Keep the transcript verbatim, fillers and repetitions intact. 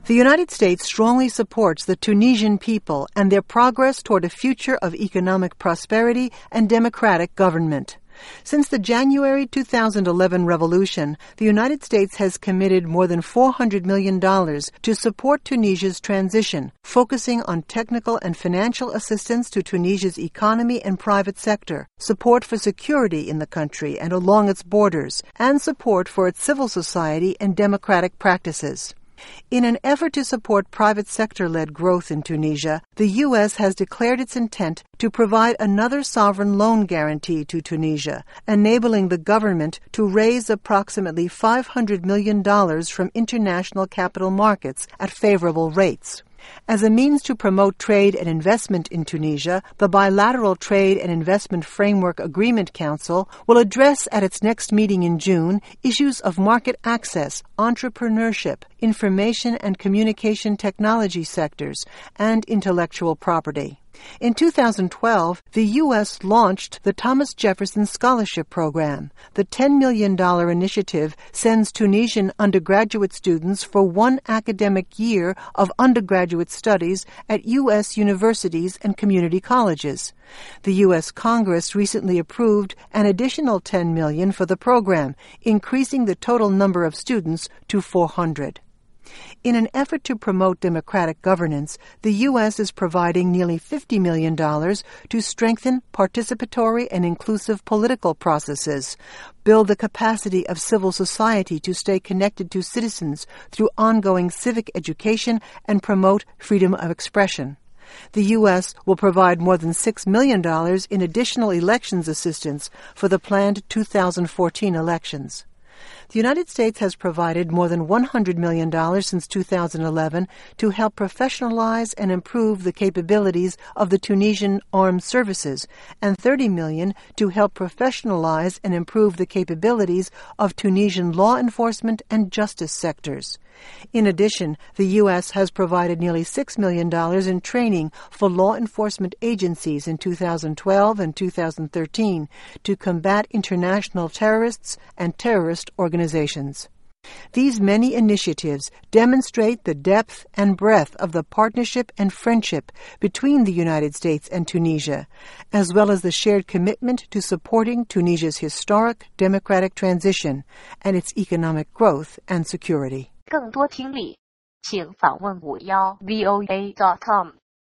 The United States strongly supports the Tunisian people and their progress toward a future of economic prosperity and democratic government. Since the January two thousand eleven revolution, the United States has committed more than four hundred million dollars to support Tunisia's transition, focusing on technical and financial assistance to Tunisia's economy and private sector, support for security in the country and along its borders, and support for its civil society and democratic practices. In an effort to support private sector-led growth in Tunisia, the U S has declared its intent to provide another sovereign loan guarantee to Tunisia, enabling the government to raise approximately five hundred million dollars from international capital markets at favorable rates. As a means to promote trade and investment in Tunisia, the Bilateral Trade and Investment Framework Agreement Council will address at its next meeting in June issues of market access, entrepreneurship, information and communication technology sectors, and intellectual property. In two thousand twelve, the U S launched the Thomas Jefferson Scholarship Program. The ten million dollars initiative sends Tunisian undergraduate students for one academic year of undergraduate studies at U S universities and community colleges. The U S Congress recently approved an additional ten million dollars for the program, increasing the total number of students to four hundred. In an effort to promote democratic governance, the U S is providing nearly fifty million dollars to strengthen participatory and inclusive political processes, build the capacity of civil society to stay connected to citizens through ongoing civic education, and promote freedom of expression. The U S will provide more than six million dollars in additional elections assistance for the planned two thousand fourteen elections. The United States has provided more than one hundred million dollars since two thousand eleven to help professionalize and improve the capabilities of the Tunisian armed services, and thirty million dollars to help professionalize and improve the capabilities of Tunisian law enforcement and justice sectors. In addition, the U S has provided nearly six million dollars in training for law enforcement agencies in two thousand twelve and two thousand thirteen to combat international terrorists and terrorist organizations. These many initiatives demonstrate the depth and breadth of the partnership and friendship between the United States and Tunisia, as well as the shared commitment to supporting Tunisia's historic democratic transition and its economic growth and security. 更多听力，请访问五幺 V O A dot com。